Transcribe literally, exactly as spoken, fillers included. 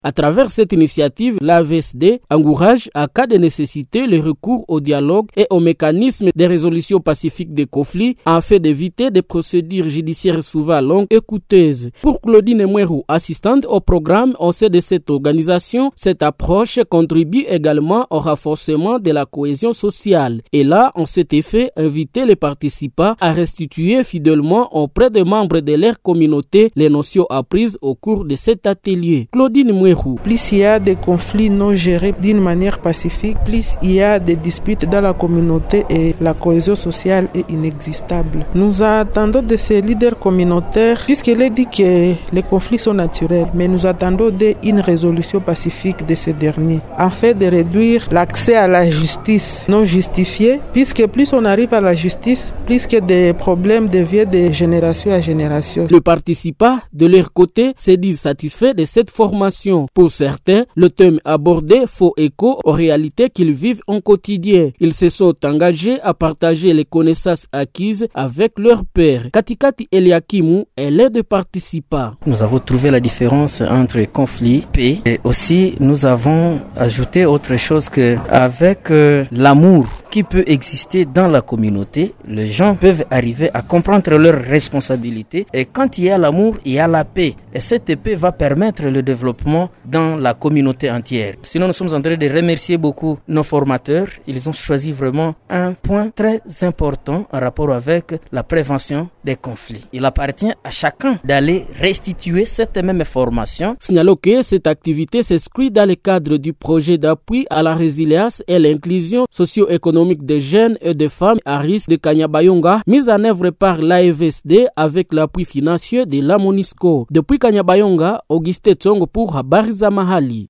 À travers cette initiative, l'A V S D encourage à cas de nécessité le recours au dialogue et aux mécanismes de résolution pacifique des conflits afin d'éviter des procédures judiciaires souvent longues et coûteuses. Pour Claudine Mouerou, assistante au programme au sein de cette organisation, cette approche contribue également au renforcement de la cohésion sociale. Et là, en cet effet, inviter les participants à restituer fidèlement auprès des membres de leur communauté les notions apprises au cours de cet atelier. Claudine Mouerou. Plus il y a des conflits non gérés d'une manière pacifique, plus il y a des disputes dans la communauté et la cohésion sociale est inexistable. Nous attendons de ces leaders communautaires, puisqu'il est dit que les conflits sont naturels, mais nous attendons d'une résolution pacifique de ces derniers, afin de réduire l'accès à la justice non justifiée, puisque plus on arrive à la justice, plus que des problèmes deviennent de génération à génération. Les participants, de leur côté, se disent satisfaits de cette formation. Pour certains, le thème abordé fait écho aux réalités qu'ils vivent au quotidien. Ils se sont engagés à partager les connaissances acquises avec leurs pairs. Katikati Eliakimu est l'un des participants. Nous avons trouvé la différence entre conflit, paix, et aussi nous avons ajouté autre chose que avec euh, l'amour qui peut exister dans la communauté, les gens peuvent arriver à comprendre leurs responsabilités. Et quand il y a l'amour, il y a la paix. Et cette paix va permettre le développement dans la communauté entière. Sinon, nous sommes en train de remercier beaucoup nos formateurs. Ils ont choisi vraiment un point très important en rapport avec la prévention des conflits. Il appartient à chacun d'aller restituer cette même formation. Signalons que cette activité s'inscrit dans le cadre du projet d'appui à la résilience et l'inclusion socio-économique des jeunes et des femmes à risque de Kanyabayonga, mise en œuvre par l'A V S D avec l'appui financier de la MONUSCO. Depuis Kanyabayonga, Auguste Tsongo pour Habari za Mahali.